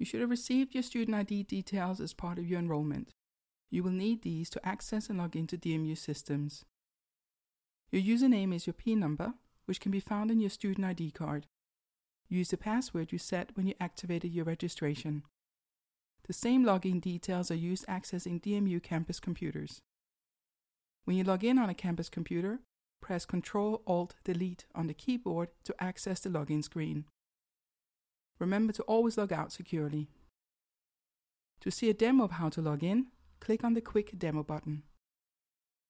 You should have received your student ID details as part of your enrollment. You will need these to access and log into DMU systems. Your username is your PIN number, which can be found in your student ID card. Use the password you set when you activated your registration. The same login details are used accessing DMU campus computers. When you log in on a campus computer, press Ctrl-Alt-Delete on the keyboard to access the login screen. Remember to always log out securely. To see a demo of how to log in, click on the Quick Demo button.